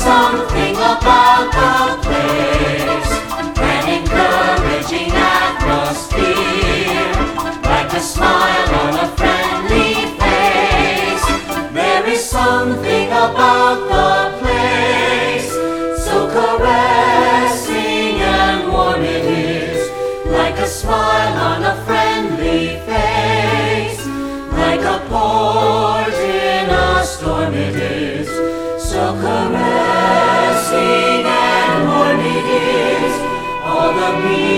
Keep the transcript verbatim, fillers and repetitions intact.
something about the place, an encouraging atmosphere, like a smile on a friendly face. There is something about the place, so caressing and warm it is, like a smile on a friendly face, like a port in a storm it is, so caressing and warm it is, all the